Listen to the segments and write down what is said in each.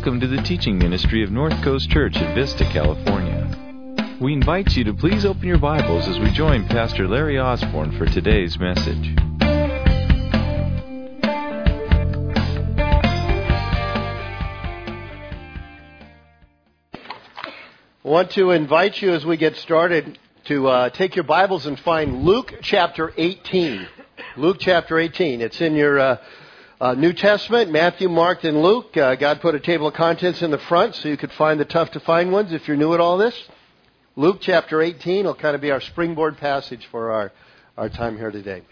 Welcome to the teaching ministry of North Coast Church at Vista, California. We invite you to please open your Bibles as we join Pastor Larry Osborne for today's message. I want to invite you as we get started to take your Bibles and find Luke chapter 18. Luke chapter 18. It's in your New Testament, Matthew, Mark, and Luke. God put a table of contents in the front so you could find the tough to find ones if you're new at all this. Luke chapter 18 will kind of be our springboard passage for our time here today.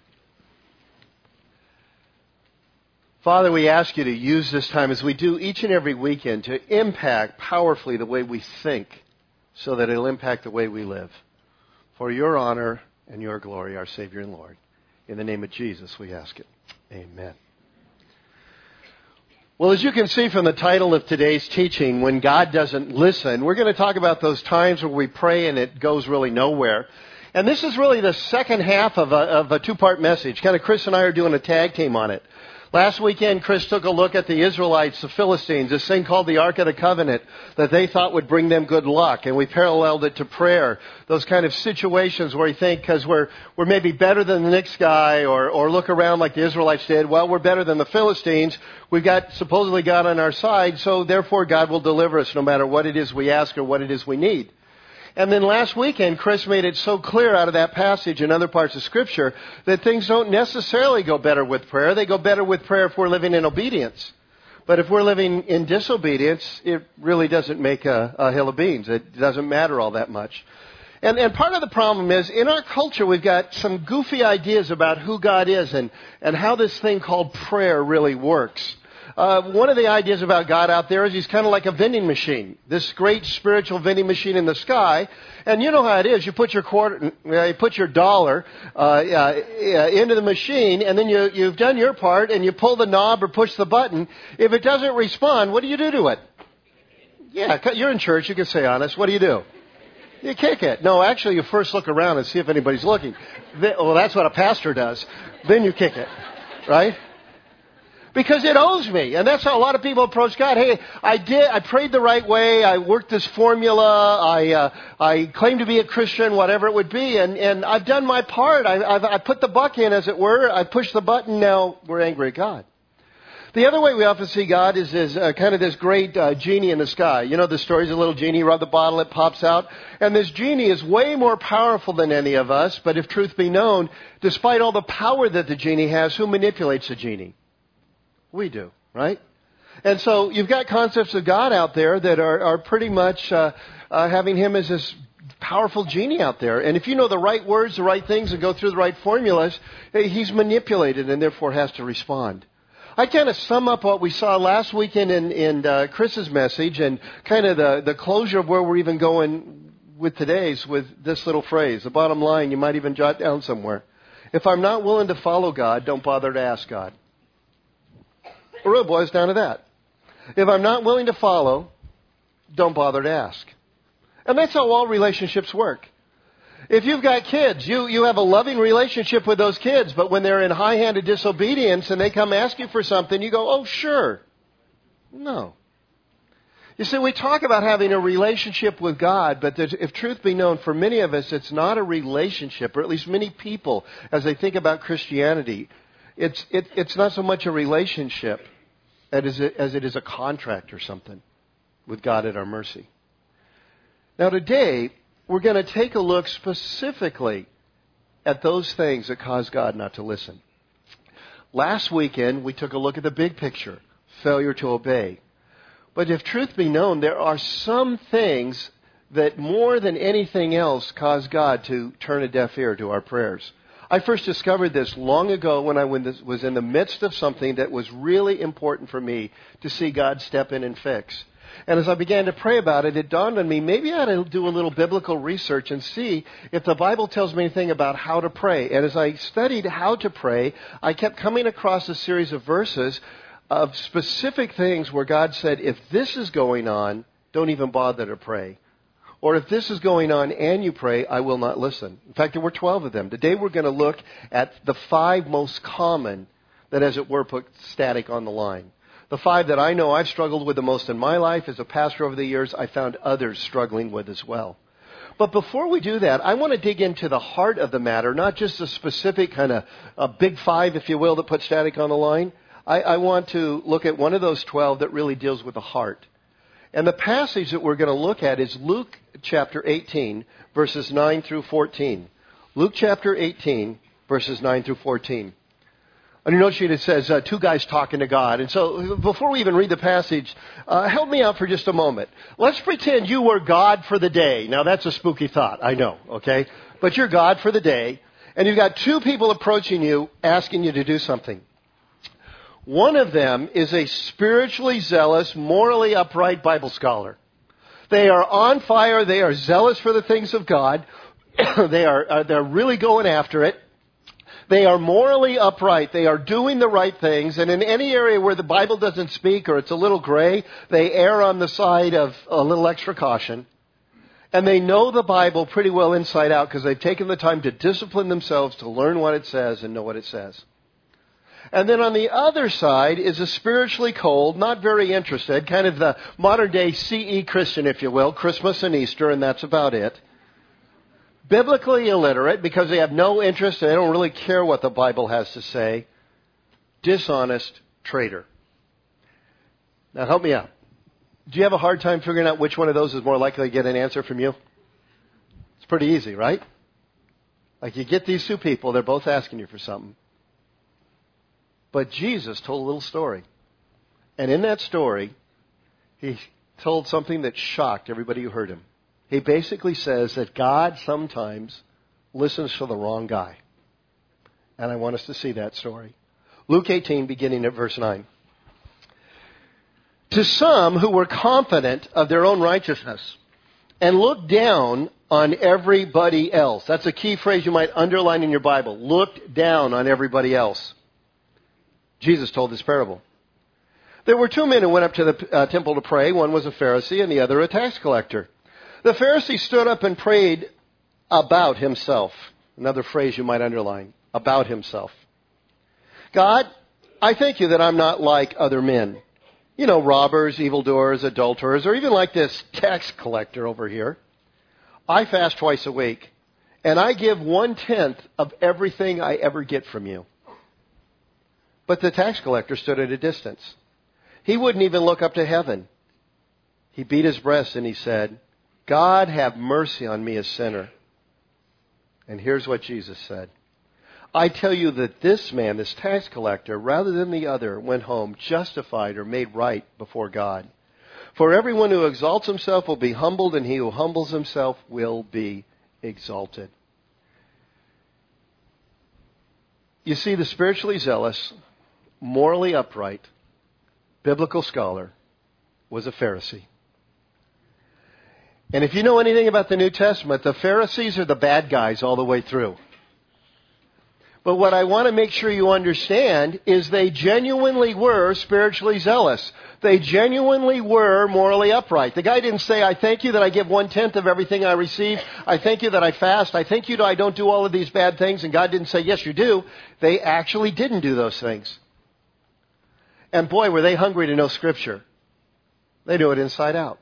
Father, we ask you to use this time as we do each and every weekend to impact powerfully the way we think so that it'll impact the way we live. For your honor and your glory, our Savior and Lord. In the name of Jesus, we ask it. Amen. Well, as you can see from the title of today's teaching, When God Doesn't Listen, we're going to talk about those times where we pray and it goes really nowhere. And this is really the second half of a two-part message. Kind of Chris and I are doing a tag team on it. Last weekend, Chris took a look at the Israelites, the Philistines, this thing called the Ark of the Covenant that they thought would bring them good luck. And we paralleled it to prayer. Those kind of situations where you think, because we're maybe better than the next guy or look around like the Israelites did, well, we're better than the Philistines. We've got supposedly God on our side, so therefore God will deliver us no matter what it is we ask or what it is we need. And then last weekend, Chris made it so clear out of that passage and other parts of Scripture that things don't necessarily go better with prayer. They go better with prayer if we're living in obedience. But if we're living in disobedience, it really doesn't make a hill of beans. It doesn't matter all that much. And part of the problem is, in our culture, we've got some goofy ideas about who God is and how this thing called prayer really works. One of the ideas about God out there is he's kind of like a vending machine, this great spiritual vending machine in the sky. And you know how it is. You put your dollar into the machine, and then you've done your part, and you pull the knob or push the button. If it doesn't respond, what do you do to it? Yeah, you're in church. You can say honest. What do? You kick it. No, actually, you first look around and see if anybody's looking. Well, that's what a pastor does. Then you kick it, right? Because it owes me. And that's how a lot of people approach God. Hey, I prayed the right way. I worked this formula. I claim to be a Christian, whatever it would be. And I've done my part. I put the buck in, as it were. I pushed the button. Now we're angry at God. The other way we often see God is kind of this great genie in the sky. You know the stories of the little genie, rub the bottle, it pops out. And this genie is way more powerful than any of us. But if truth be known, despite all the power that the genie has, who manipulates the genie? We do, right? And so you've got concepts of God out there that are pretty much having him as this powerful genie out there. And if you know the right words, the right things, and go through the right formulas, he's manipulated and therefore has to respond. I kind of sum up what we saw last weekend in Chris's message and kind of the closure of where we're even going with today's with this little phrase. The bottom line, you might even jot down somewhere. If I'm not willing to follow God, don't bother to ask God. It really boils down to that. If I'm not willing to follow, don't bother to ask. And that's how all relationships work. If you've got kids, you have a loving relationship with those kids, but when they're in high-handed disobedience and they come ask you for something, you go, oh, sure. No. You see, we talk about having a relationship with God, but if truth be known, for many of us, it's not a relationship, or at least many people, as they think about Christianity, it's not so much a relationship as it is a contract or something with God at our mercy. Now today, we're going to take a look specifically at those things that cause God not to listen. Last weekend, we took a look at the big picture, failure to obey. But if truth be known, there are some things that more than anything else cause God to turn a deaf ear to our prayers. I first discovered this long ago when I was in the midst of something that was really important for me to see God step in and fix. And as I began to pray about it, it dawned on me, maybe I ought to do a little biblical research and see if the Bible tells me anything about how to pray. And as I studied how to pray, I kept coming across a series of verses of specific things where God said, if this is going on, don't even bother to pray. Or if this is going on and you pray, I will not listen. In fact, there were 12 of them. Today we're going to look at the 5 most common that, as it were, put static on the line. The 5 that I know I've struggled with the most in my life as a pastor over the years, I found others struggling with as well. But before we do that, I want to dig into the heart of the matter, not just a specific kind of a big 5, if you will, that put static on the line. I want to look at one of those 12 that really deals with the heart. And the passage that we're going to look at is Luke chapter 18, verses 9 through 14. Luke chapter 18, verses 9 through 14. On your note sheet it says, 2 guys talking to God. And so before we even read the passage, help me out for just a moment. Let's pretend you were God for the day. Now that's a spooky thought, I know, okay? But you're God for the day, and you've got 2 people approaching you, asking you to do something. One of them is a spiritually zealous, morally upright Bible scholar. They are on fire. They are zealous for the things of God. They're really going after it. They are morally upright. They are doing the right things. And in any area where the Bible doesn't speak or it's a little gray, they err on the side of a little extra caution. And they know the Bible pretty well inside out because they've taken the time to discipline themselves to learn what it says and know what it says. And then on the other side is a spiritually cold, not very interested, kind of the modern day CE Christian, if you will, Christmas and Easter, and that's about it. Biblically illiterate because they have no interest and they don't really care what the Bible has to say. Dishonest traitor. Now help me out. Do you have a hard time figuring out which one of those is more likely to get an answer from you? It's pretty easy, right? Like you get these 2 people, they're both asking you for something. But Jesus told a little story. And in that story, he told something that shocked everybody who heard him. He basically says that God sometimes listens to the wrong guy. And I want us to see that story. Luke 18, beginning at verse 9. To some who were confident of their own righteousness and looked down on everybody else. That's a key phrase you might underline in your Bible. Looked down on everybody else. Jesus told this parable. There were 2 men who went up to the temple to pray. One was a Pharisee and the other a tax collector. The Pharisee stood up and prayed about himself. Another phrase you might underline. About himself. God, I thank you that I'm not like other men. You know, robbers, evildoers, adulterers, or even like this tax collector over here. I fast twice a week, and I give 1/10 of everything I ever get from you. But the tax collector stood at a distance. He wouldn't even look up to heaven. He beat his breast and he said, God, have mercy on me, a sinner. And here's what Jesus said. I tell you that this man, this tax collector, rather than the other, went home justified or made right before God. For everyone who exalts himself will be humbled, and he who humbles himself will be exalted. You see, the spiritually zealous, morally upright, biblical scholar was a Pharisee. And if you know anything about the New Testament, the Pharisees are the bad guys all the way through. But what I want to make sure you understand is they genuinely were spiritually zealous. They genuinely were morally upright. The guy didn't say, I thank you that I give 1/10 of everything I receive. I thank you that I fast. I thank you that I don't do all of these bad things. And God didn't say, yes, you do. They actually didn't do those things. And boy, were they hungry to know Scripture. They knew it inside out.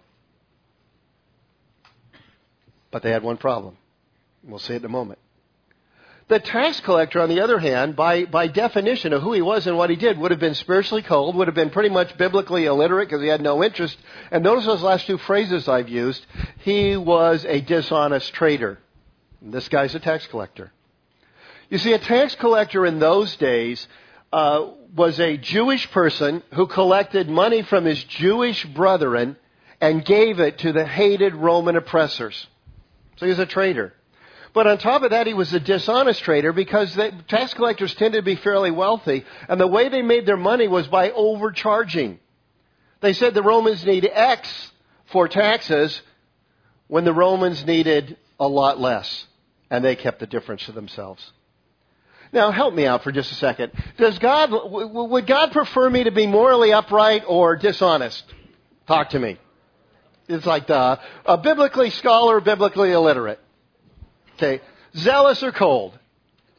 But they had one problem. We'll see it in a moment. The tax collector, on the other hand, by definition of who he was and what he did, would have been spiritually cold, would have been pretty much biblically illiterate because he had no interest. And notice those last 2 phrases I've used. He was a dishonest trader. And this guy's a tax collector. You see, a tax collector in those days was a Jewish person who collected money from his Jewish brethren and gave it to the hated Roman oppressors. So he was a traitor. But on top of that, he was a dishonest trader because the tax collectors tended to be fairly wealthy. And the way they made their money was by overcharging. They said the Romans need X for taxes when the Romans needed a lot less. And they kept the difference to themselves. Now, help me out for just a second. Would God prefer me to be morally upright or dishonest? Talk to me. It's like a biblically scholar, biblically illiterate. Okay, zealous or cold?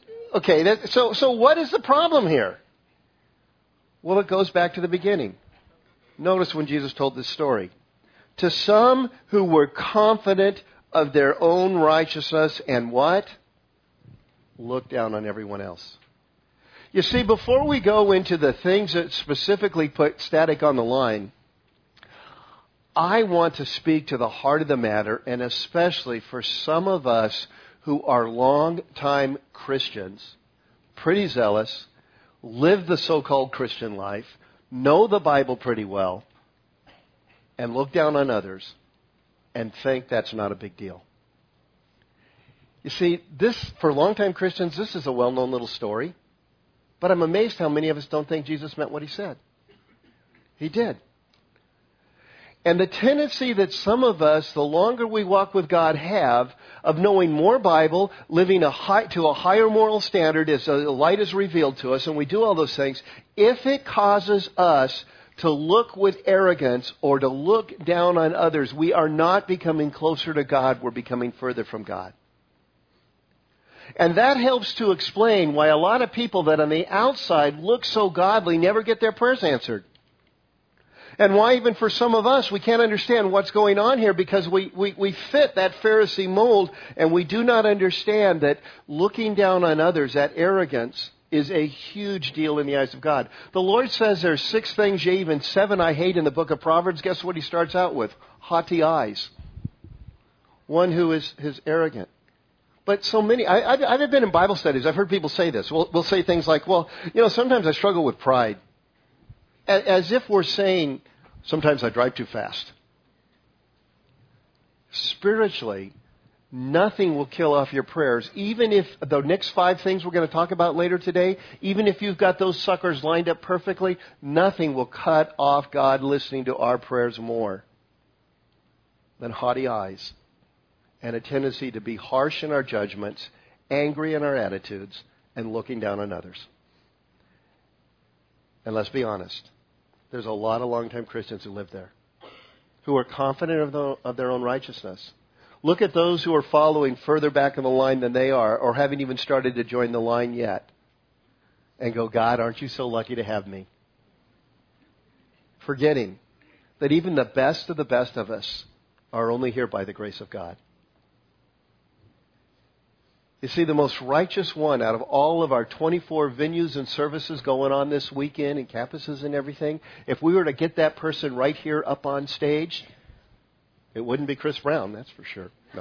Okay, so what is the problem here? Well, it goes back to the beginning. Notice when Jesus told this story. To some who were confident of their own righteousness and what? Looked down on everyone else. You see, before we go into the things that specifically put static on the line, I want to speak to the heart of the matter, and especially for some of us who are long-time Christians, pretty zealous, live the so-called Christian life, know the Bible pretty well, and look down on others and think that's not a big deal. You see, this, for long-time Christians, this is a well-known little story, but I'm amazed how many of us don't think Jesus meant what he said. He did. And the tendency that some of us, the longer we walk with God, have of knowing more Bible, living to a higher moral standard as the light is revealed to us, and we do all those things, if it causes us to look with arrogance or to look down on others, we are not becoming closer to God, we're becoming further from God. And that helps to explain why a lot of people that on the outside look so godly never get their prayers answered. And why even for some of us, we can't understand what's going on here because we fit that Pharisee mold and we do not understand that looking down on others, that arrogance, is a huge deal in the eyes of God. The Lord says there's 6 things, yea, even 7 I hate in the book of Proverbs. Guess what he starts out with? Haughty eyes. One who is arrogant. But so many, I've been in Bible studies. I've heard people say this. We'll say things like, well, sometimes I struggle with pride. As if we're saying, sometimes I drive too fast. Spiritually, nothing will kill off your prayers. Even if the next 5 things we're going to talk about later today, even if you've got those suckers lined up perfectly, nothing will cut off God listening to our prayers more than haughty eyes and a tendency to be harsh in our judgments, angry in our attitudes, and looking down on others. And let's be honest. There's a lot of longtime Christians who live there, who are confident of their own righteousness. Look at those who are following further back in the line than they are, or haven't even started to join the line yet, and go, God, aren't you so lucky to have me? Forgetting that even the best of us are only here by the grace of God. You see, the most righteous one out of all of our 24 venues and services going on this weekend and campuses and everything, if we were to get that person right here up on stage, it wouldn't be Chris Brown, that's for sure. No.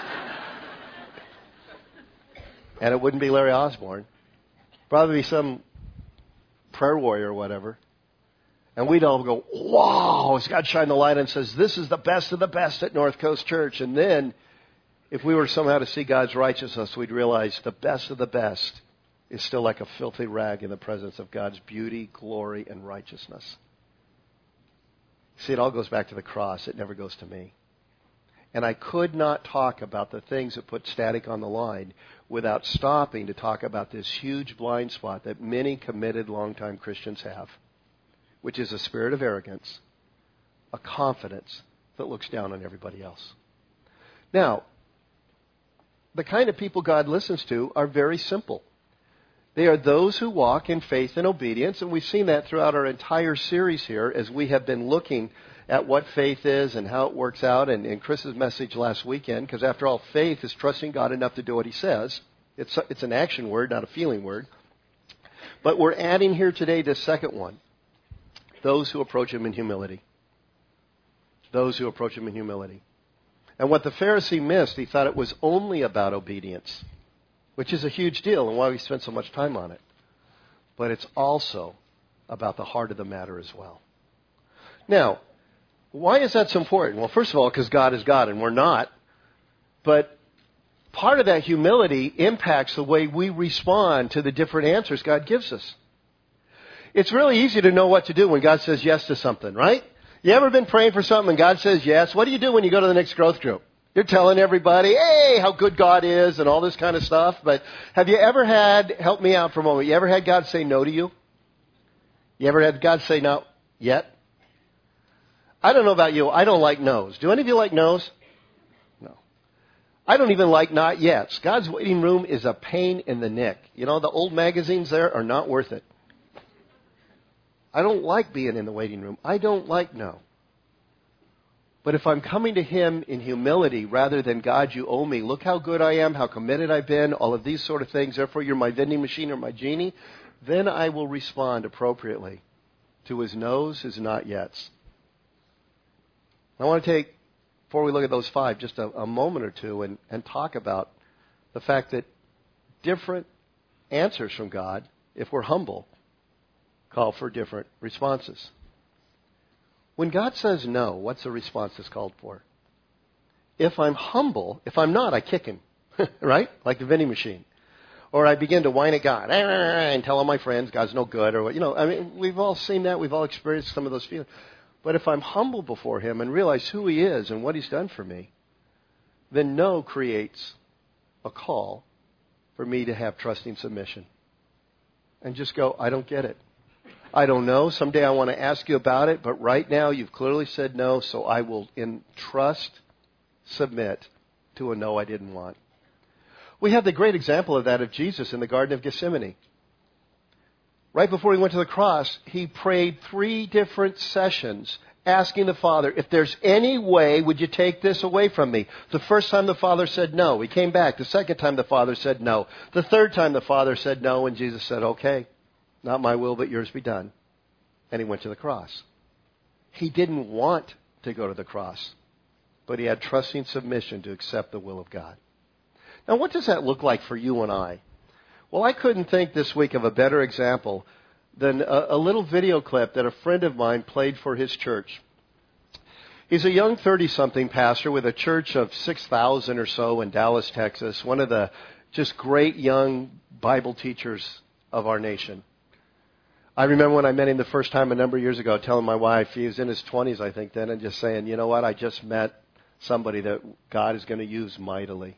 And it wouldn't be Larry Osborne. Probably be some prayer warrior or whatever. And we'd all go, wow, as God shined the light and says, this is the best of the best at North Coast Church. And then, if we were somehow to see God's righteousness, we'd realize the best of the best is still like a filthy rag in the presence of God's beauty, glory, and righteousness. See, it all goes back to the cross. It never goes to me. And I could not talk about the things that put static on the line without stopping to talk about this huge blind spot that many committed longtime Christians have, which is a spirit of arrogance, a confidence that looks down on everybody else. Now, the kind of people God listens to are very simple. They are those who walk in faith and obedience, and we've seen that throughout our entire series here as we have been looking at what faith is and how it works out, and in Chris's message last weekend, because after all, faith is trusting God enough to do what he says. It's an action word, not a feeling word. But we're adding here today this second one, those who approach him in humility. Those who approach him in humility. And what the Pharisee missed, he thought it was only about obedience, which is a huge deal and why we spend so much time on it. But it's also about the heart of the matter as well. Now, why is that so important? Well, first of all, because God is God and we're not. But part of that humility impacts the way we respond to the different answers God gives us. It's really easy to know what to do when God says yes to something, right? You ever been praying for something and God says yes? What do you do when you go to the next growth group? You're telling everybody, hey, how good God is and all this kind of stuff. But have you ever had, help me out for a moment, you ever had God say no to you? You ever had God say no yet? I don't know about you. I don't like no's. Do any of you like no's? No. I don't even like not yets. God's waiting room is a pain in the neck. You know, the old magazines there are not worth it. I don't like being in the waiting room. I don't like no. But if I'm coming to Him in humility rather than, God, you owe me, look how good I am, how committed I've been, all of these sort of things, therefore you're my vending machine or my genie, then I will respond appropriately to His no's, His not yets. I want to take, before we look at those 5, just a moment or two and talk about the fact that different answers from God, if we're humble, call for different responses. When God says no, what's the response that's called for? If I'm humble, if I'm not, I kick Him, right? Like the vending machine. Or I begin to whine at God and tell all my friends God's no good, or we've all seen that, we've all experienced some of those feelings. But if I'm humble before Him and realize who He is and what He's done for me, then no creates a call for me to have trusting submission. And just go, I don't get it. I don't know. Someday I want to ask you about it, but right now you've clearly said no, so I will in trust submit to a no I didn't want. We have the great example of that of Jesus in the Garden of Gethsemane. Right before He went to the cross, He prayed 3 different sessions asking the Father, if there's any way, would you take this away from me? The first time the Father said no. He came back. The second time the Father said no. The third time the Father said no, and Jesus said, okay, not my will, but yours be done. And He went to the cross. He didn't want to go to the cross, but He had trusting submission to accept the will of God. Now, what does that look like for you and I? Well, I couldn't think this week of a better example than a little video clip that a friend of mine played for his church. He's a young 30-something pastor with a church of 6,000 or so in Dallas, Texas, one of the just great young Bible teachers of our nation. I remember when I met him the first time a number of years ago, telling my wife, he was in his 20s, I think, then, and just saying, you know what, I just met somebody that God is going to use mightily.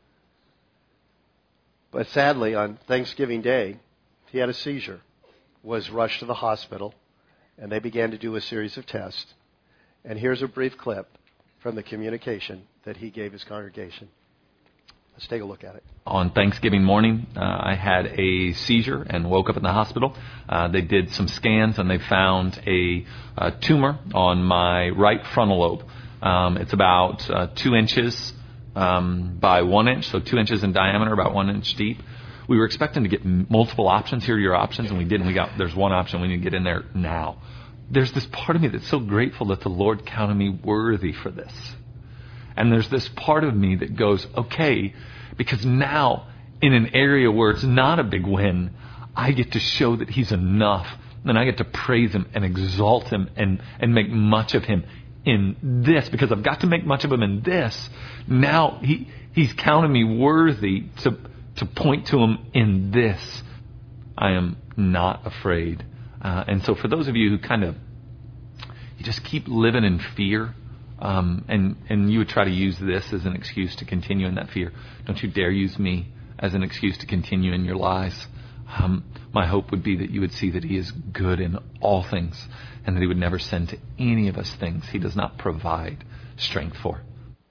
But sadly, on Thanksgiving Day, he had a seizure, was rushed to the hospital, and they began to do a series of tests. And here's a brief clip from the communication that he gave his congregation. Let's take a look at it. On Thanksgiving morning, I had a seizure and woke up in the hospital. They did some scans and they found a tumor on my right frontal lobe. It's about 2 inches by 1 inch, so 2 inches in diameter, about 1 inch deep. We were expecting to get multiple options. Here are your options, and we didn't. There's one option. We need to get in there now. There's this part of me that's so grateful that the Lord counted me worthy for this. And there's this part of me that goes, okay, because now in an area where it's not a big win, I get to show that He's enough. And I get to praise Him and exalt Him and make much of Him in this. Because I've got to make much of Him in this. Now He's counted me worthy to point to Him in this. I am not afraid. And so for those of you who you just keep living in fear, and you would try to use this as an excuse to continue in that fear, don't you dare use me as an excuse to continue in your lies. My hope would be that you would see that He is good in all things, and that He would never send to any of us things He does not provide strength for.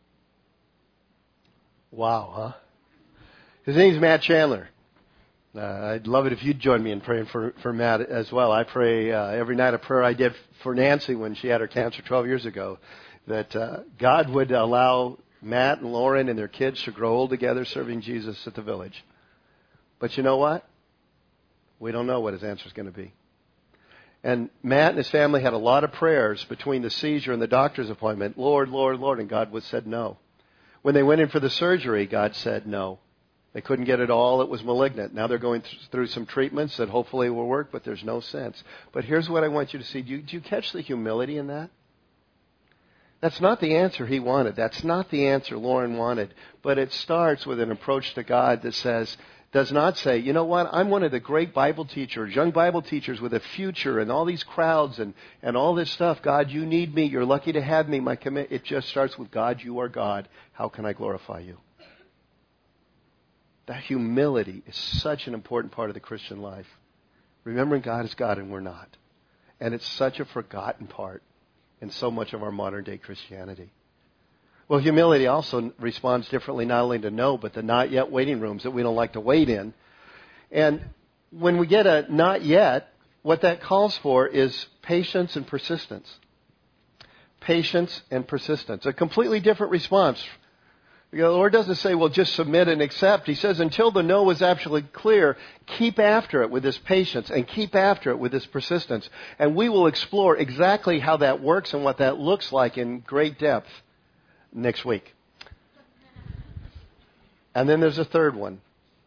Wow, huh? His name's Matt Chandler. I'd love it if you'd join me in praying for Matt as well. I pray every night a prayer I did for Nancy when she had her cancer 12 years ago, that God would allow Matt and Lauren and their kids to grow old together serving Jesus at the village. But you know what? We don't know what His answer is going to be. And Matt and his family had a lot of prayers between the seizure and the doctor's appointment. Lord, Lord, Lord. And God said no. When they went in for the surgery, God said no. They couldn't get it all. It was malignant. Now they're going through some treatments that hopefully will work, but there's no sense. But here's what I want you to see. Do you catch the humility in that? That's not the answer he wanted. That's not the answer Lauren wanted. But it starts with an approach to God that does not say, you know what, I'm one of the great Bible teachers, young Bible teachers with a future and all these crowds and all this stuff. God, you need me. You're lucky to have me. It just starts with, God, you are God. How can I glorify you? That humility is such an important part of the Christian life. Remembering God is God and we're not. And it's such a forgotten part in so much of our modern day Christianity. Well, humility also responds differently not only to no, but the not yet waiting rooms that we don't like to wait in. And when we get a not yet, what that calls for is patience and persistence. Patience and persistence. A completely different response. The Lord doesn't say, well, just submit and accept. He says, until the no is absolutely clear, keep after it with this patience and keep after it with this persistence. And we will explore exactly how that works and what that looks like in great depth next week. And then there's a third one.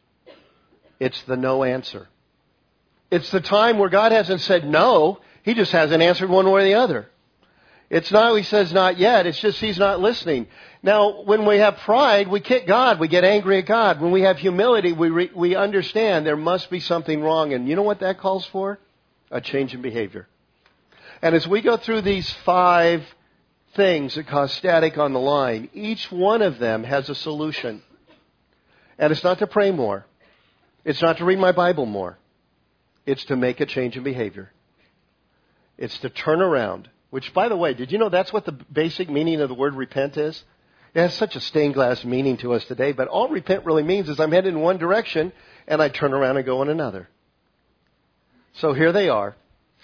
It's the no answer. It's the time where God hasn't said no. He just hasn't answered one way or the other. It's not He says not yet. It's just He's not listening. Now, when we have pride, we kick God. We get angry at God. When we have humility, we understand there must be something wrong. And you know what that calls for? A change in behavior. And as we go through these 5 things that cause static on the line, each one of them has a solution. And it's not to pray more. It's not to read my Bible more. It's to make a change in behavior. It's to turn around. Which, by the way, did you know that's what the basic meaning of the word repent is? It has such a stained glass meaning to us today, but all repent really means is I'm headed in one direction and I turn around and go in another. So here they are.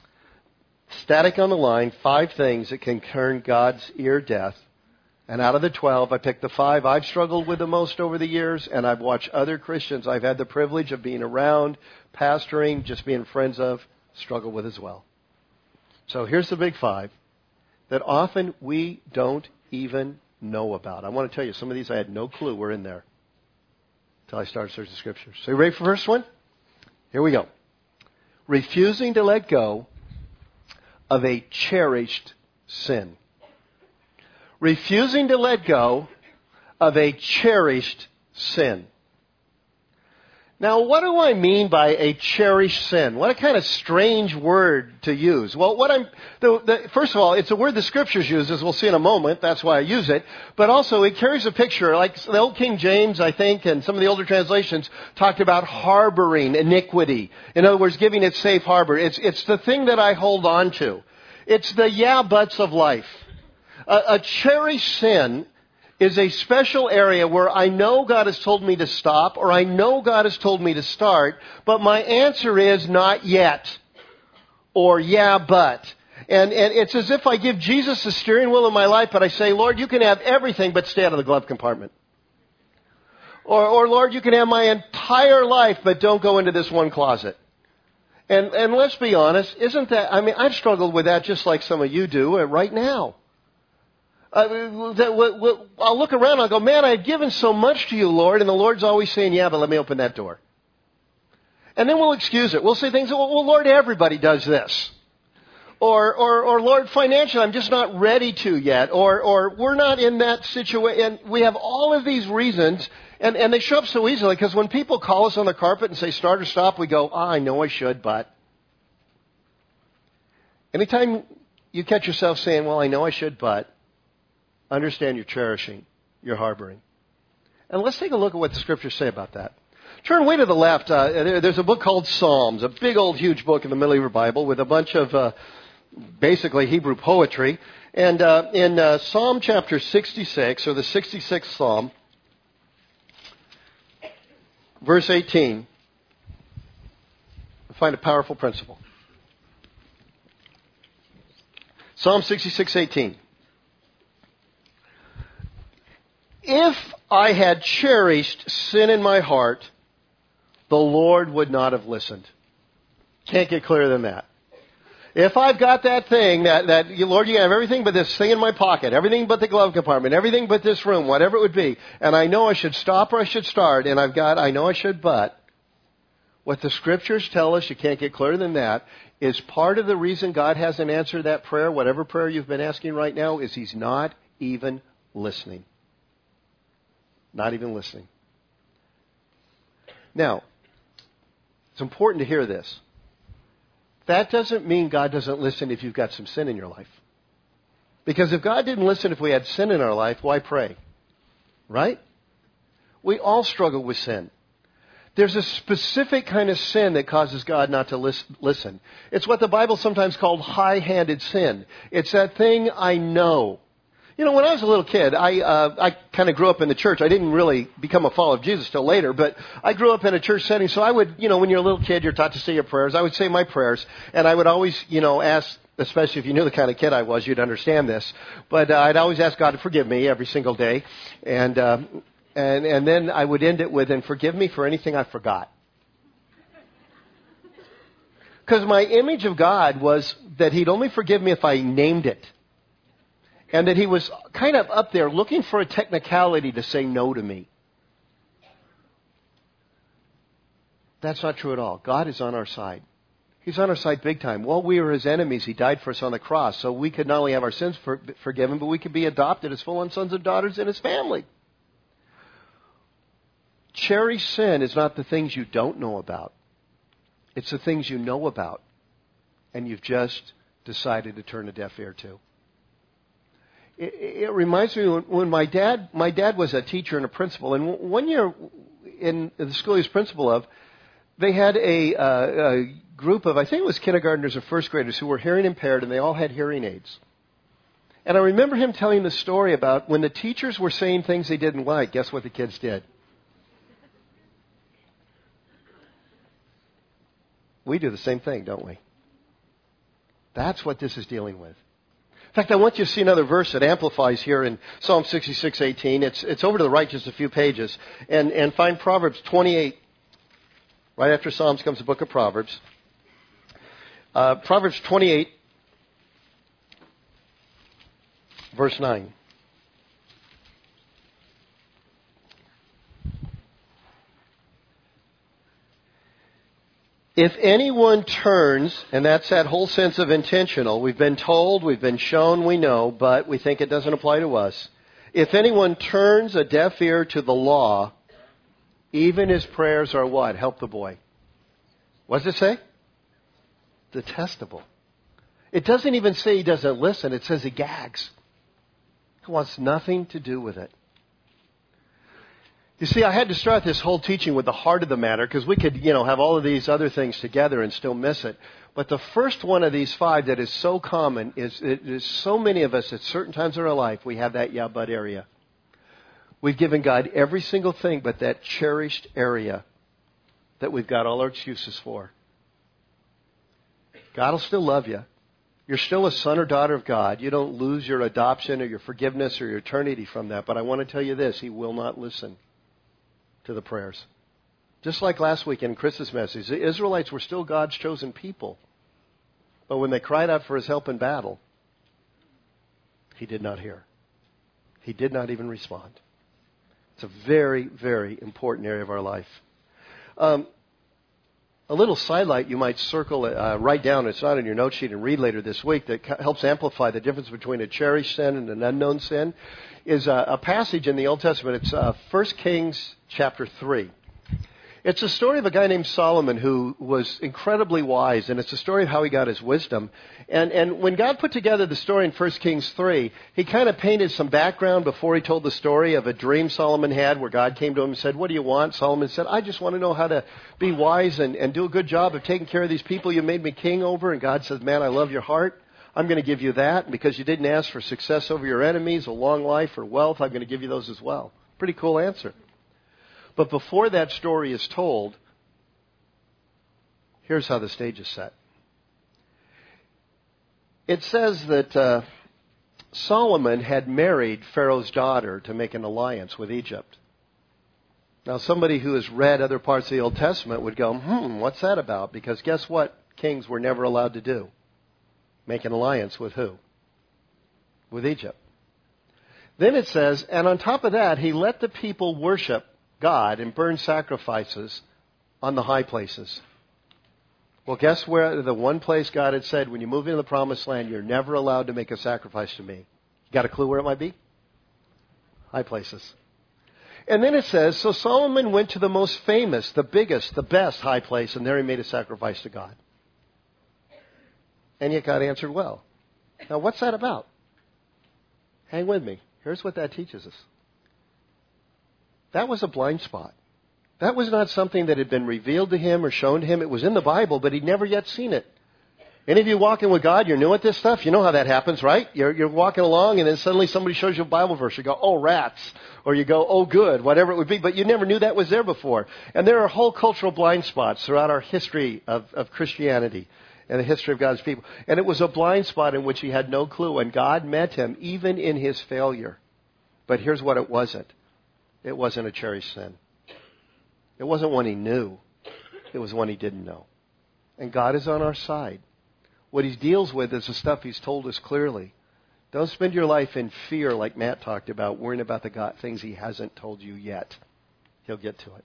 Static on the line, 5 things that can turn God's ear deaf. And out of the 12, I picked the 5 I've struggled with the most over the years, and I've watched other Christians I've had the privilege of being around, pastoring, just being friends of, struggle with as well. So here's the big 5 that often we don't even know about. I want to tell you, some of these I had no clue were in there until I started searching the Scriptures. So you ready for the first one? Here we go. Refusing to let go of a cherished sin. Refusing to let go of a cherished sin. Now, what do I mean by a cherished sin? What a kind of strange word to use. Well, first of all, it's a word the Scriptures use, as we'll see in a moment. That's why I use it. But also, it carries a picture, like the old King James, I think, and some of the older translations talked about harboring iniquity. In other words, giving it safe harbor. It's the thing that I hold on to. It's the yeah buts of life. A cherished sin is a special area where I know God has told me to stop, or I know God has told me to start, but my answer is not yet, or yeah, but. And it's as if I give Jesus the steering wheel of my life, but I say, Lord, you can have everything, but stay out of the glove compartment. Or Lord, you can have my entire life, but don't go into this one closet. And let's be honest, isn't that, I've struggled with that just like some of you do right now. I'll look around and I'll go, man, I've given so much to you, Lord. And the Lord's always saying, yeah, but let me open that door. And then we'll excuse it. We'll say things, well, Lord, everybody does this. Or Lord, financially, I'm just not ready to yet. Or we're not in that situation. And we have all of these reasons. And they show up so easily because when people call us on the carpet and say start or stop, we go, I know I should, but. Anytime you catch yourself saying, well, I know I should, but. Understand you're cherishing, you're harboring. And let's take a look at what the Scriptures say about that. Turn way to the left. There's a book called Psalms, a big old huge book in the middle of your Bible with a bunch of basically Hebrew poetry. And in Psalm chapter 66, or the 66th Psalm, verse 18, we find a powerful principle. Psalm 66:18. If I had cherished sin in my heart, the Lord would not have listened. Can't get clearer than that. If I've got that thing, that Lord, you can have everything but this thing in my pocket, everything but the glove compartment, everything but this room, whatever it would be, and I know I should stop or I should start, and I know I should, but what the Scriptures tell us, you can't get clearer than that, is part of the reason God hasn't answered that prayer, whatever prayer you've been asking right now, is He's not even listening. Not even listening. Now, it's important to hear this. That doesn't mean God doesn't listen if you've got some sin in your life. Because if God didn't listen if we had sin in our life, why pray? Right? We all struggle with sin. There's a specific kind of sin that causes God not to listen. It's what the Bible sometimes called high-handed sin. It's that thing I know. You know, when I was a little kid, I kind of grew up in the church. I didn't really become a follower of Jesus till later, but I grew up in a church setting. So I would, you know, when you're a little kid, you're taught to say your prayers. I would say my prayers, and I would always, you know, ask, especially if you knew the kind of kid I was, you'd understand this. But I'd always ask God to forgive me every single day, and then I would end it with, and forgive me for anything I forgot. Because my image of God was that He'd only forgive me if I named it. And that He was kind of up there looking for a technicality to say no to me. That's not true at all. God is on our side. He's on our side big time. While we were His enemies, He died for us on the cross. So we could not only have our sins forgiven, but we could be adopted as full-on sons and daughters in His family. Cherished sin is not the things you don't know about. It's the things you know about, and you've just decided to turn a deaf ear to. It reminds me when my dad was a teacher and a principal, and one year in the school he was principal of, they had a group of, I think it was kindergartners or first graders who were hearing impaired, and they all had hearing aids. And I remember him telling the story about when the teachers were saying things they didn't like, guess what the kids did? We do the same thing, don't we? That's what this is dealing with. In fact, I want you to see another verse that amplifies here in Psalm 66:18. It's over to the right just a few pages. And find Proverbs 28. Right after Psalms comes the book of Proverbs. Proverbs 28, verse 9. If anyone turns, and that's that whole sense of intentional, we've been told, we've been shown, we know, but we think it doesn't apply to us. If anyone turns a deaf ear to the law, even his prayers are what? Help the boy. What does it say? Detestable. It doesn't even say he doesn't listen. It says he gags. He wants nothing to do with it. You see, I had to start this whole teaching with the heart of the matter because we could, have all of these other things together and still miss it. But the first one of these five that is so common is so many of us at certain times in our life, we have that yeah, but area. We've given God every single thing but that cherished area that we've got all our excuses for. God will still love you. You're still a son or daughter of God. You don't lose your adoption or your forgiveness or your eternity from that. But I want to tell you this, He will not listen to the prayers. Just like last week in Chris's message, the Israelites were still God's chosen people. But when they cried out for His help in battle, He did not hear. He did not even respond. It's a very, very important area of our life. A little sidelight you might circle, write down, it's not in your note sheet, and read later this week, that helps amplify the difference between a cherished sin and an unknown sin, is a passage in the Old Testament. It's 1 Kings chapter 3. It's a story of a guy named Solomon who was incredibly wise, and it's a story of how he got his wisdom. And when God put together the story in 1 Kings 3, He kind of painted some background before He told the story of a dream Solomon had where God came to him and said, "What do you want?" Solomon said, "I just want to know how to be wise and do a good job of taking care of these people you made me king over." And God says, "Man, I love your heart. I'm going to give you that. And because you didn't ask for success over your enemies, a long life, or wealth, I'm going to give you those as well." Pretty cool answer. But before that story is told, here's how the stage is set. It says that Solomon had married Pharaoh's daughter to make an alliance with Egypt. Now, somebody who has read other parts of the Old Testament would go, what's that about? Because guess what kings were never allowed to do? Make an alliance with who? With Egypt. Then it says, and on top of that, he let the people worship God and burn sacrifices on the high places. Well, guess where the one place God had said, when you move into the promised land, you're never allowed to make a sacrifice to me. You got a clue where it might be? High places. And then it says, so Solomon went to the most famous, the biggest, the best high place, and there he made a sacrifice to God. And yet God answered well. Now, what's that about? Hang with me. Here's what that teaches us. That was a blind spot. That was not something that had been revealed to him or shown to him. It was in the Bible, but he'd never yet seen it. Any of you walking with God, you're new at this stuff? You know how that happens, right? You're walking along and then suddenly somebody shows you a Bible verse. You go, oh, rats. Or you go, oh, good, whatever it would be. But you never knew that was there before. And there are whole cultural blind spots throughout our history of Christianity and the history of God's people. And it was a blind spot in which he had no clue. And God met him even in his failure. But here's what it wasn't. It wasn't a cherished sin. It wasn't one he knew. It was one he didn't know. And God is on our side. What he deals with is the stuff he's told us clearly. Don't spend your life in fear like Matt talked about, worrying about the things he hasn't told you yet. He'll get to it.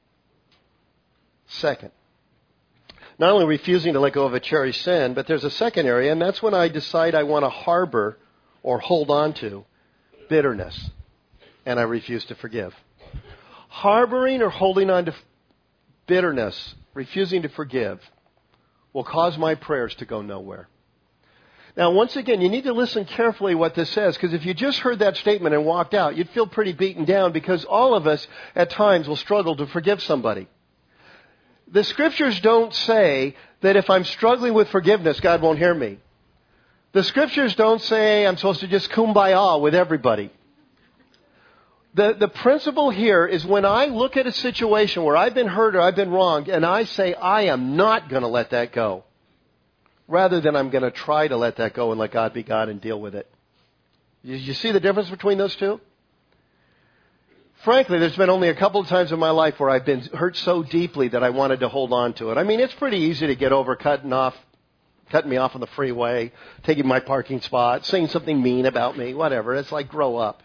Second, not only refusing to let go of a cherished sin, but there's a second area, and that's when I decide I want to harbor or hold on to bitterness, and I refuse to forgive. Harboring or holding on to bitterness, refusing to forgive, will cause my prayers to go nowhere. Now, once again, you need to listen carefully what this says, because if you just heard that statement and walked out, you'd feel pretty beaten down, because all of us at times will struggle to forgive somebody. The Scriptures don't say that if I'm struggling with forgiveness, God won't hear me. The Scriptures don't say I'm supposed to just kumbaya with everybody. The principle here is when I look at a situation where I've been hurt or I've been wronged, and I say I am not going to let that go, rather than I'm going to try to let that go and let God be God and deal with it. You see the difference between those two? Frankly, there's been only a couple of times in my life where I've been hurt so deeply that I wanted to hold on to it. I mean, it's pretty easy to get over cutting me off on the freeway, taking my parking spot, saying something mean about me, whatever. It's like, grow up.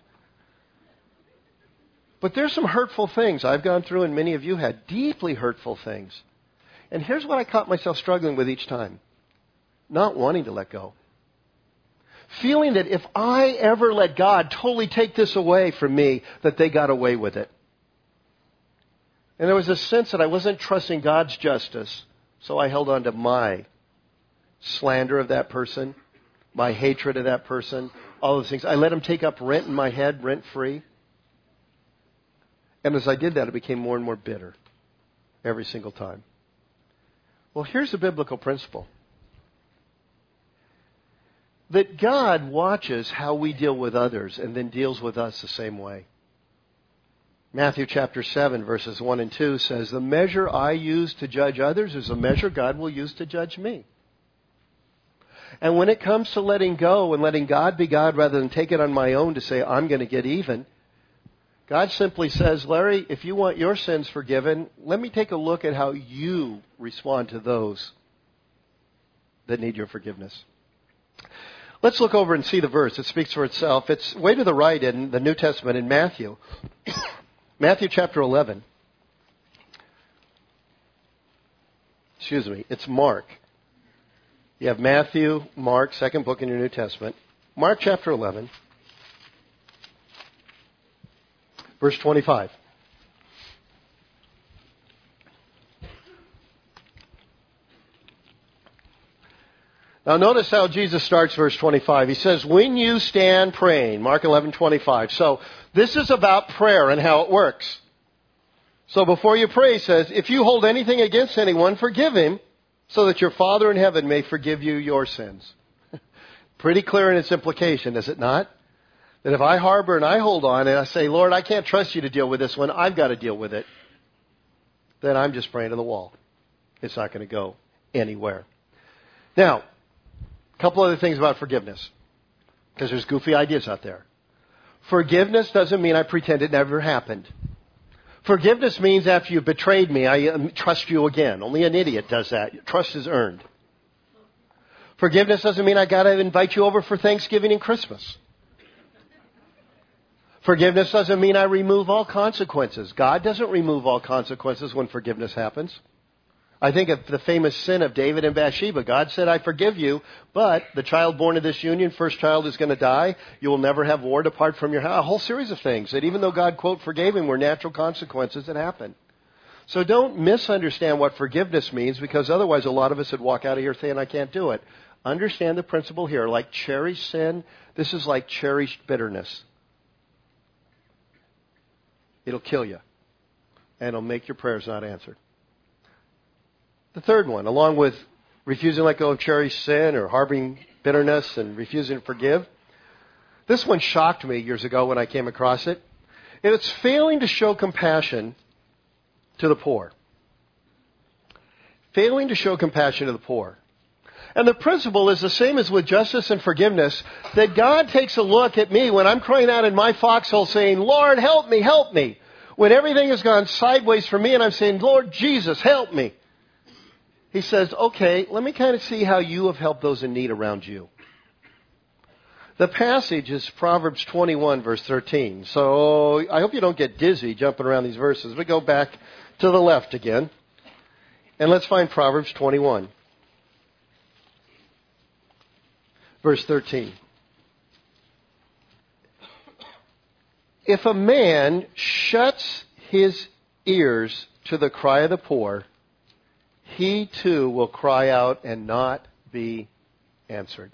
But there's some hurtful things I've gone through, and many of you had deeply hurtful things. And here's what I caught myself struggling with each time. Not wanting to let go. Feeling that if I ever let God totally take this away from me, that they got away with it. And there was a sense that I wasn't trusting God's justice, so I held on to my slander of that person, my hatred of that person, all those things. I let him take up rent in my head, rent-free. And as I did that, it became more and more bitter every single time. Well, here's the biblical principle. That God watches how we deal with others and then deals with us the same way. Matthew chapter 7, verses 1 and 2 says, the measure I use to judge others is the measure God will use to judge me. And when it comes to letting go and letting God be God rather than take it on my own to say, I'm going to get even, God simply says, Larry, if you want your sins forgiven, let me take a look at how you respond to those that need your forgiveness. Let's look over and see the verse. It speaks for itself. It's way to the right in the New Testament in Matthew. Matthew chapter 11. It's Mark. You have Matthew, Mark, second book in your New Testament. Mark chapter 11. Verse 25. Now notice how Jesus starts verse 25. He says, when you stand praying, Mark 11:25. So this is about prayer and how it works. So before you pray, he says, if you hold anything against anyone, forgive him, so that your Father in heaven may forgive you your sins. Pretty clear in its implication, is it not? That if I harbor and I hold on and I say, Lord, I can't trust you to deal with this one, I've got to deal with it, then I'm just praying to the wall. It's not going to go anywhere. Now, a couple other things about forgiveness, because there's goofy ideas out there. Forgiveness doesn't mean I pretend it never happened. Forgiveness means after you betrayed me, I trust you again. Only an idiot does that. Trust is earned. Forgiveness doesn't mean I got to invite you over for Thanksgiving and Christmas. Forgiveness doesn't mean I remove all consequences. God doesn't remove all consequences when forgiveness happens. I think of the famous sin of David and Bathsheba. God said, I forgive you, but the child born of this union, first child is going to die. You will never have war depart from your house. A whole series of things that even though God, quote, forgave him, were natural consequences that happened. So don't misunderstand what forgiveness means, because otherwise a lot of us would walk out of here saying, I can't do it. Understand the principle here. Like cherished sin, this is like cherished bitterness. It'll kill you. And it'll make your prayers not answered. The third one, along with refusing to let go of cherished sin, or harboring bitterness and refusing to forgive. This one shocked me years ago when I came across it. And it's failing to show compassion to the poor. Failing to show compassion to the poor. And the principle is the same as with justice and forgiveness, that God takes a look at me when I'm crying out in my foxhole saying, Lord, help me, help me. When everything has gone sideways for me and I'm saying, Lord Jesus, help me. He says, okay, let me kind of see how you have helped those in need around you. The passage is Proverbs 21, verse 13. So I hope you don't get dizzy jumping around these verses. We go back to the left again. And let's find Proverbs 21, verse 13. If a man shuts his ears to the cry of the poor, he too will cry out and not be answered.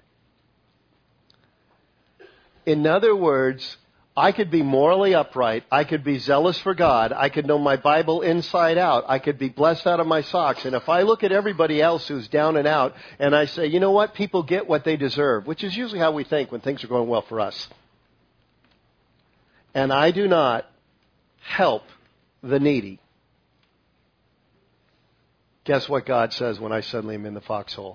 In other words, I could be morally upright. I could be zealous for God. I could know my Bible inside out. I could be blessed out of my socks. And if I look at everybody else who's down and out and I say, you know what, people get what they deserve, which is usually how we think when things are going well for us. And I do not help the needy. Guess what God says when I suddenly am in the foxhole?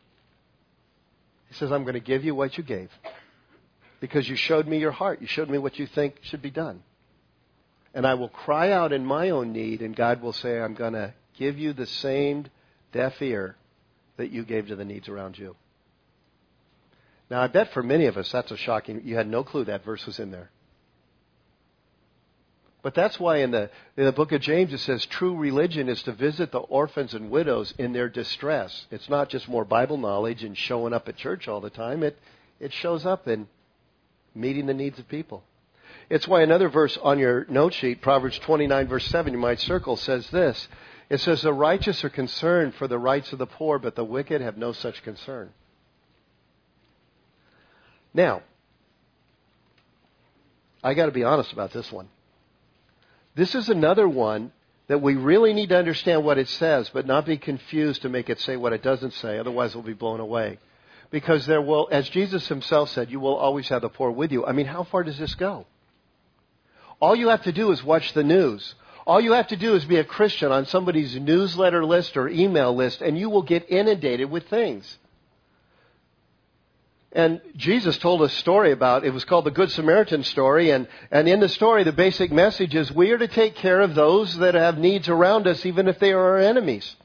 He says, I'm going to give you what you gave. Because you showed me your heart. You showed me what you think should be done. And I will cry out in my own need, and God will say, I'm going to give you the same deaf ear that you gave to the needs around you. Now, I bet for many of us, that's a shocking... You had no clue that verse was in there. But that's why in the book of James it says true religion is to visit the orphans and widows in their distress. It's not just more Bible knowledge and showing up at church all the time. It shows up in meeting the needs of people. It's why another verse on your note sheet, Proverbs 29, verse 7, you might circle, says this. It says, the righteous are concerned for the rights of the poor, but the wicked have no such concern. Now, I got to be honest about this one. This is another one that we really need to understand what it says, but not be confused to make it say what it doesn't say. Otherwise, we'll be blown away. Because there will, as Jesus himself said, you will always have the poor with you. I mean, how far does this go? All you have to do is watch the news. All you have to do is be a Christian on somebody's newsletter list or email list, and you will get inundated with things. And Jesus told a story about, it was called the Good Samaritan story, and in the story, the basic message is we are to take care of those that have needs around us, even if they are our enemies.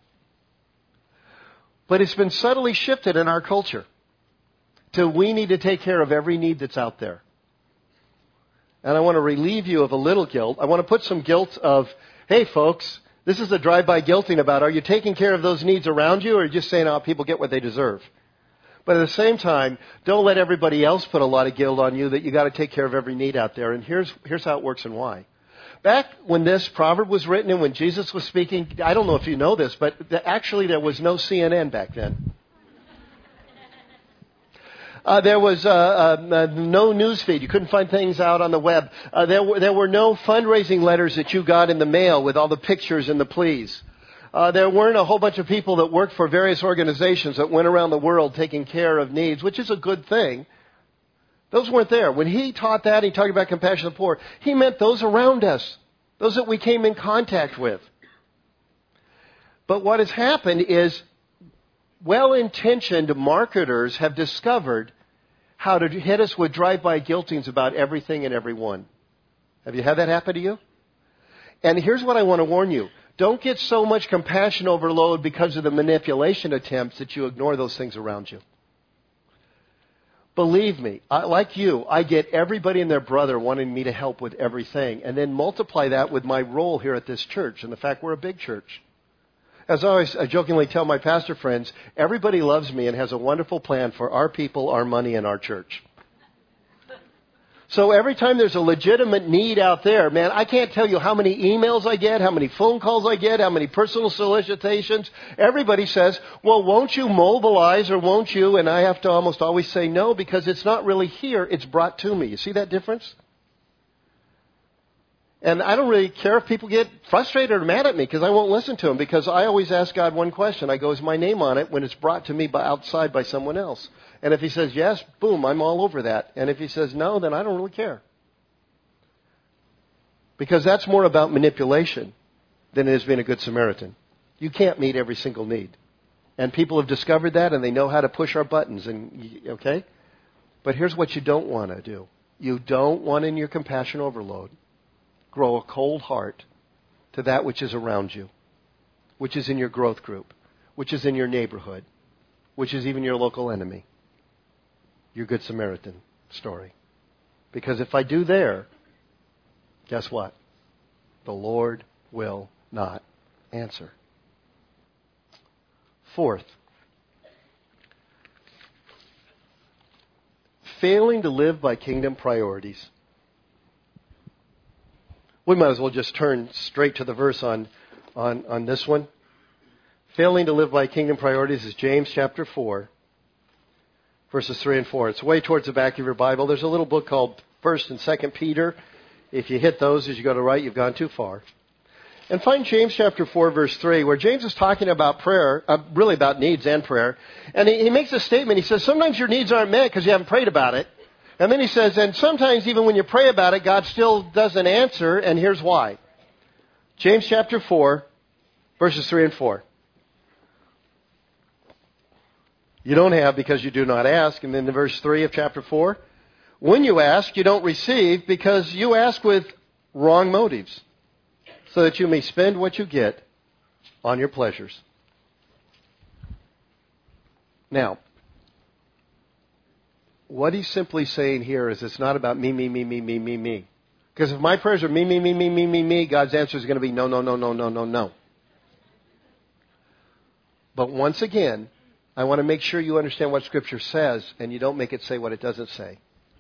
But it's been subtly shifted in our culture to we need to take care of every need that's out there. And I want to relieve you of a little guilt. I want to put some guilt of, hey folks, this is a drive-by guilting about, are you taking care of those needs around you, or are you just saying, oh, people get what they deserve? But at the same time, don't let everybody else put a lot of guilt on you that you got to take care of every need out there. And here's how it works and why. Back when this proverb was written and when Jesus was speaking, I don't know if you know this, but actually there was no CNN back then. There was no news feed. You couldn't find things out on the web. There were no fundraising letters that you got in the mail with all the pictures and the pleas. There weren't a whole bunch of people that worked for various organizations that went around the world taking care of needs, which is a good thing. Those weren't there. When he taught that, he talked about compassion of the poor, he meant those around us, those that we came in contact with. But what has happened is well-intentioned marketers have discovered how to hit us with drive-by guiltings about everything and everyone. Have you had that happen to you? And here's what I want to warn you. Don't get so much compassion overload because of the manipulation attempts that you ignore those things around you. Believe me, like you, I get everybody and their brother wanting me to help with everything, and then multiply that with my role here at this church and the fact we're a big church. As I jokingly tell my pastor friends, everybody loves me and has a wonderful plan for our people, our money, and our church. So every time there's a legitimate need out there, man, I can't tell you how many emails I get, how many phone calls I get, how many personal solicitations. Everybody says, well, won't you mobilize or won't you? And I have to almost always say no because it's not really here. It's brought to me. You see that difference? And I don't really care if people get frustrated or mad at me because I won't listen to them, because I always ask God one question. I go, is my name on it when it's brought to me outside by someone else? And if he says yes, boom, I'm all over that. And if he says no, then I don't really care. Because that's more about manipulation than it is being a good Samaritan. You can't meet every single need. And people have discovered that, and they know how to push our buttons. Okay? But here's what you don't want to do. You don't want, in your compassion overload, grow a cold heart to that which is around you, which is in your growth group, which is in your neighborhood, which is even your local enemy. Your Good Samaritan story. Because if I do there, guess what? The Lord will not answer. Fourth, failing to live by kingdom priorities. We might as well just turn straight to the verse on this one. Failing to live by kingdom priorities is James chapter 4, verses 3 and 4. It's way towards the back of your Bible. There's a little book called 1st and 2nd Peter. If you hit those as you go to right, you've gone too far. And find James chapter 4, verse 3, where James is talking about prayer, really about needs and prayer. And he makes a statement. He says, sometimes your needs aren't met because you haven't prayed about it. And then he says, and sometimes even when you pray about it, God still doesn't answer, and here's why. James chapter 4, verses 3 and 4. You don't have because you do not ask. And then in verse 3 of chapter 4, when you ask, you don't receive because you ask with wrong motives, so that you may spend what you get on your pleasures. Now, what he's simply saying here is it's not about me. Because if my prayers are me, God's answer is going to be no. But once again, I want to make sure you understand what Scripture says and you don't make it say what it doesn't say.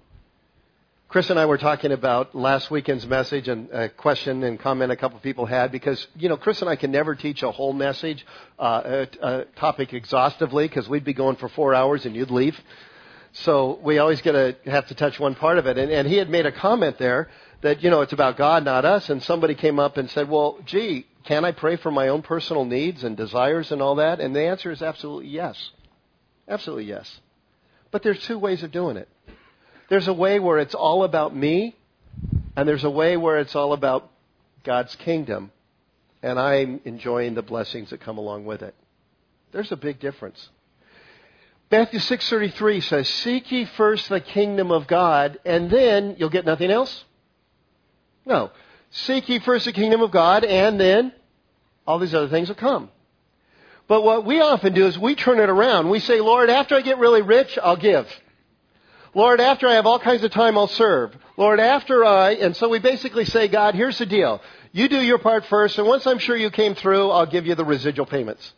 Chris and I were talking about last weekend's message and a question and comment a couple of people had because, Chris and I can never teach a whole message, a topic exhaustively because we'd be going for 4 hours and you'd leave. So we always have to touch one part of it. And he had made a comment there that, it's about God, not us. And somebody came up and said, well, gee, can I pray for my own personal needs and desires and all that? And the answer is absolutely yes. Absolutely yes. But there's two ways of doing it. There's a way where it's all about me, and there's a way where it's all about God's kingdom, and I'm enjoying the blessings that come along with it. There's a big difference. Matthew 6:33 says, seek ye first the kingdom of God, and then you'll get nothing else? No. Seek ye first the kingdom of God, and then all these other things will come. But what we often do is we turn it around. We say, Lord, after I get really rich, I'll give. Lord, after I have all kinds of time, I'll serve. Lord, and so we basically say, God, here's the deal. You do your part first, and once I'm sure you came through, I'll give you the residual payments.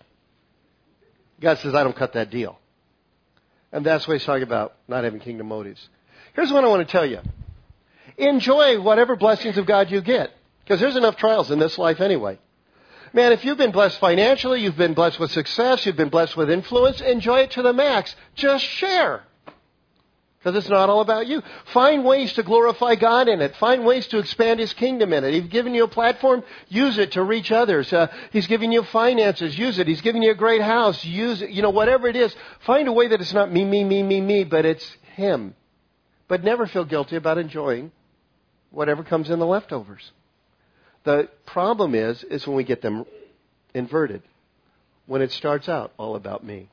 God says, I don't cut that deal. And that's what he's talking about, not having kingdom motives. Here's what I want to tell you. Enjoy whatever blessings of God you get, because there's enough trials in this life anyway. Man, if you've been blessed financially, you've been blessed with success, you've been blessed with influence, enjoy it to the max. Just share. Because it's not all about you. Find ways to glorify God in it. Find ways to expand His kingdom in it. He's given you a platform, use it to reach others. He's giving you finances, use it. He's giving you a great house, use it. Whatever it is, find a way that it's not me, but it's Him. But never feel guilty about enjoying whatever comes in the leftovers. The problem is when we get them inverted. When it starts out all about me.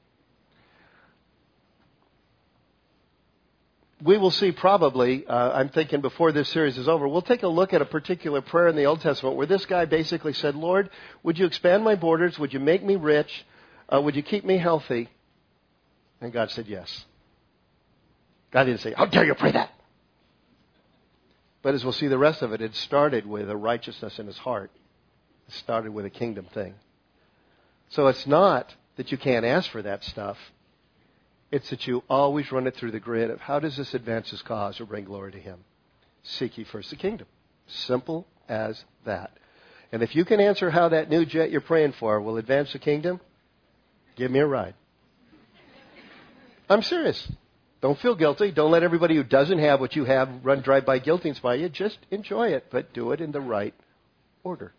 We will see probably, I'm thinking before this series is over, we'll take a look at a particular prayer in the Old Testament where this guy basically said, Lord, would you expand my borders? Would you make me rich? Would you keep me healthy? And God said yes. God didn't say, how dare you pray that? But as we'll see the rest of it, it started with a righteousness in his heart. It started with a kingdom thing. So it's not that you can't ask for that stuff. It's that you always run it through the grid of how does this advance His cause or bring glory to Him? Seek ye first the kingdom. Simple as that. And if you can answer how that new jet you're praying for will advance the kingdom, give me a ride. I'm serious. Don't feel guilty. Don't let everybody who doesn't have what you have run drive-by guiltings by you. Just enjoy it, but do it in the right order.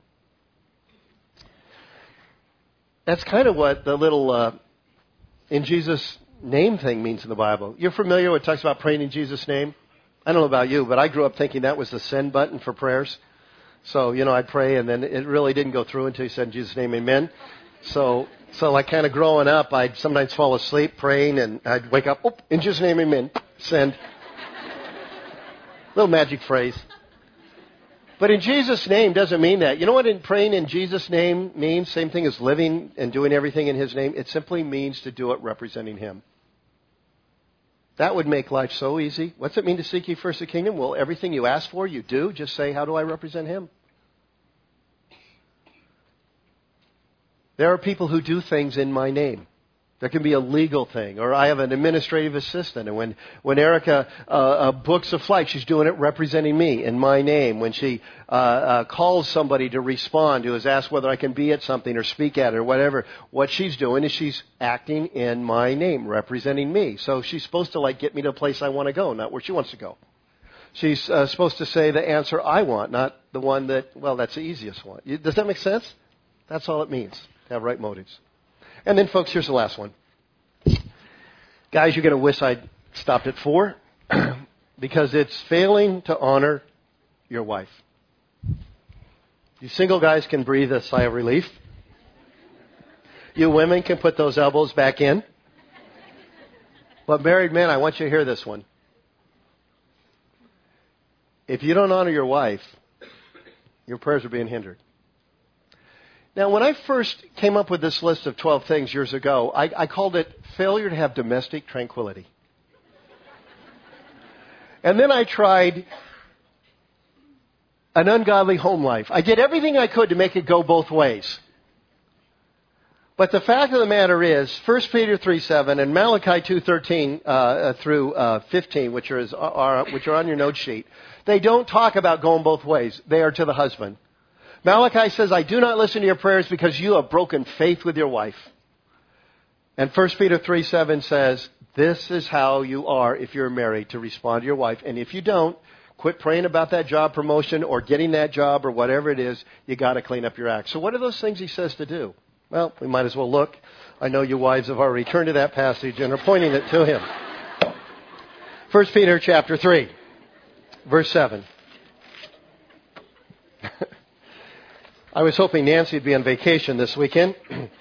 That's kind of what the little in Jesus' name thing means in the Bible. You're familiar with it talks about praying in Jesus' name? I don't know about you, but I grew up thinking that was the send button for prayers. So, I'd pray, and then it really didn't go through until you said in Jesus' name, amen. So like kind of growing up, I'd sometimes fall asleep praying, and I'd wake up, in Jesus' name, amen, send. Little magic phrase. But in Jesus' name doesn't mean that. You know what praying in Jesus' name means? Same thing as living and doing everything in His name. It simply means to do it representing Him. That would make life so easy. What's it mean to seek ye first the kingdom? Well, everything you ask for, you do. Just say, how do I represent Him? There are people who do things in my name. There can be a legal thing, or I have an administrative assistant, and when Erica books a flight, she's doing it representing me in my name. When she calls somebody to respond, who has asked whether I can be at something or speak at it or whatever, what she's doing is she's acting in my name, representing me. So she's supposed to get me to a place I want to go, not where she wants to go. She's supposed to say the answer I want, not the one that's the easiest one. Does that make sense? That's all it means, to have right motives. And then, folks, here's the last one. Guys, you're going to wish I'd stopped at 4 because it's failing to honor your wife. You single guys can breathe a sigh of relief. You women can put those elbows back in. But married men, I want you to hear this one. If you don't honor your wife, your prayers are being hindered. Now, when I first came up with this list of 12 things years ago, I called it failure to have domestic tranquility. And then I tried an ungodly home life. I did everything I could to make it go both ways. But the fact of the matter is, 1 Peter 3:7 and Malachi 2:13 through 15, which are on your note sheet, they don't talk about going both ways. They are to the husband. Malachi says, I do not listen to your prayers because you have broken faith with your wife. And 1 Peter 3:7 says, this is how you are if you're married, to respond to your wife. And if you don't, quit praying about that job promotion or getting that job or whatever it is. You got to clean up your act. So what are those things he says to do? Well, we might as well look. I know you wives have already turned to that passage and are pointing it to him. 1 Peter chapter 3, verse 7. I was hoping Nancy would be on vacation this weekend.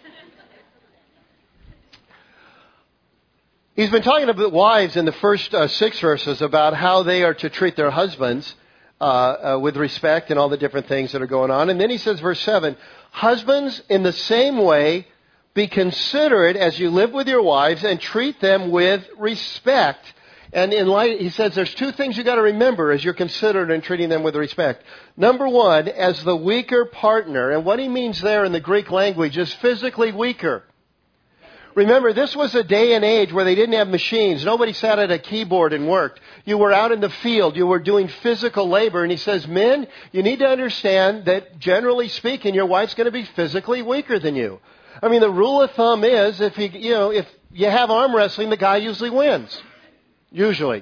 He's been talking about wives in the first 6 verses about how they are to treat their husbands with respect and all the different things that are going on. And then he says, verse 7, husbands, in the same way, be considerate as you live with your wives and treat them with respect. And in light, he says there's 2 things you got to remember as you're considerate in treating them with respect. Number 1, as the weaker partner. And what he means there in the Greek language is physically weaker. Remember, this was a day and age where they didn't have machines. Nobody sat at a keyboard and worked. You were out in the field. You were doing physical labor. And he says, men, you need to understand that generally speaking, your wife's going to be physically weaker than you. I mean, the rule of thumb is if you have arm wrestling, the guy usually wins. Usually.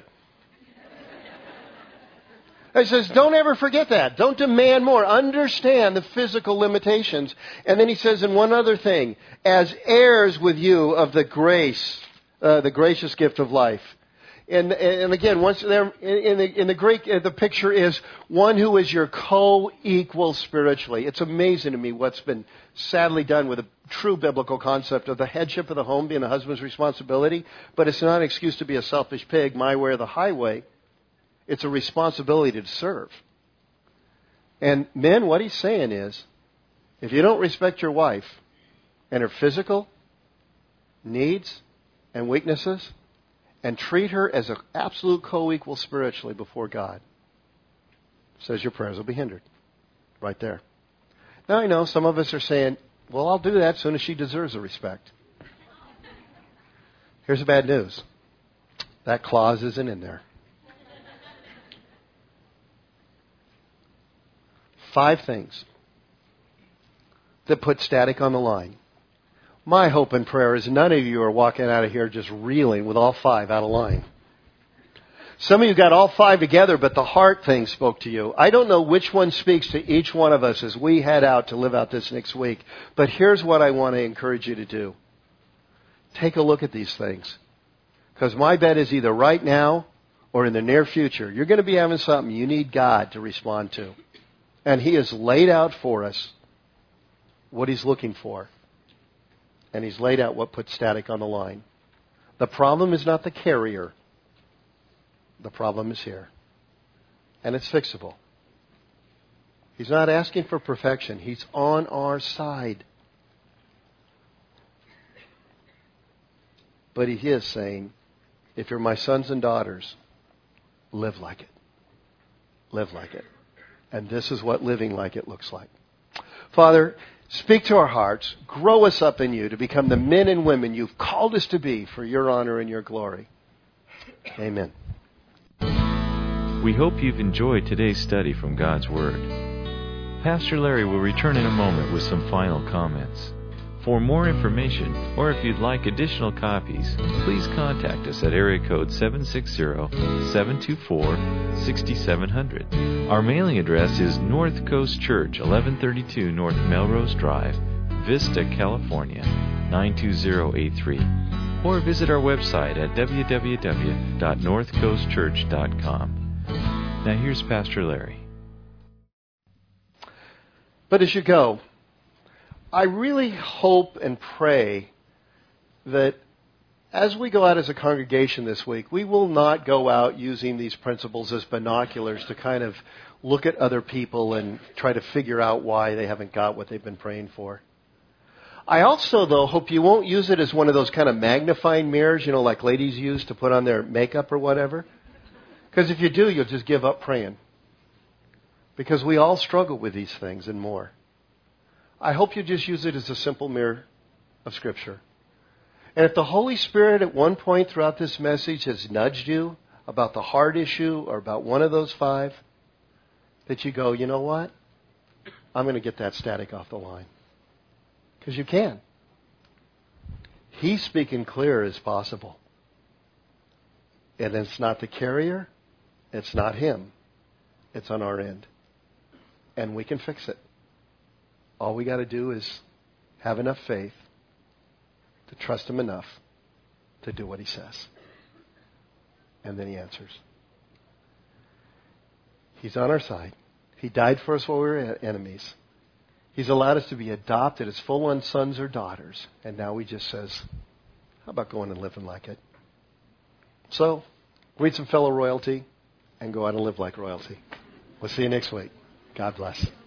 He says, don't ever forget that. Don't demand more. Understand the physical limitations. And then he says, and one other thing, as heirs with you of the grace, the gracious gift of life. And again, once there in the Greek, the picture is one who is your co-equal spiritually. It's amazing to me what's been sadly done with a true biblical concept of the headship of the home being the husband's responsibility. But it's not an excuse to be a selfish pig, my way or the highway. It's a responsibility to serve. And men, what he's saying is, if you don't respect your wife and her physical needs and weaknesses, and treat her as an absolute co-equal spiritually before God, says your prayers will be hindered. Right there. Now I know some of us are saying, well, I'll do that as soon as she deserves the respect. Here's the bad news. That clause isn't in there. 5 things that put static on the line. My hope and prayer is none of you are walking out of here just reeling with all 5 out of line. Some of you got all 5 together, but the heart thing spoke to you. I don't know which one speaks to each one of us as we head out to live out this next week. But here's what I want to encourage you to do. Take a look at these things. Because my bet is either right now or in the near future, you're going to be having something you need God to respond to. And He has laid out for us what He's looking for. And He's laid out what puts static on the line. The problem is not the carrier. The problem is here. And it's fixable. He's not asking for perfection. He's on our side. But He is saying, if you're my sons and daughters, live like it. Live like it. And this is what living like it looks like. Father, speak to our hearts. Grow us up in you to become the men and women you've called us to be for your honor and your glory. Amen. We hope you've enjoyed today's study from God's Word. Pastor Larry will return in a moment with some final comments. For more information, or if you'd like additional copies, please contact us at area code 760-724-6700. Our mailing address is North Coast Church, 1132 North Melrose Drive, Vista, California, 92083. Or visit our website at www.northcoastchurch.com. Now here's Pastor Larry. But as you go, I really hope and pray that as we go out as a congregation this week, we will not go out using these principles as binoculars to kind of look at other people and try to figure out why they haven't got what they've been praying for. I also, though, hope you won't use it as one of those kind of magnifying mirrors, like ladies use to put on their makeup or whatever. Because if you do, you'll just give up praying. Because we all struggle with these things and more. I hope you just use it as a simple mirror of Scripture. And if the Holy Spirit at one point throughout this message has nudged you about the heart issue or about one of those 5, that you go, you know what? I'm going to get that static off the line. Because you can. He's speaking clear as possible. And it's not the carrier. It's not Him. It's on our end. And we can fix it. All we got to do is have enough faith to trust Him enough to do what He says. And then He answers. He's on our side. He died for us while we were enemies. He's allowed us to be adopted as full-on sons or daughters. And now He just says, how about going and living like it? So, greet some fellow royalty and go out and live like royalty. We'll see you next week. God bless.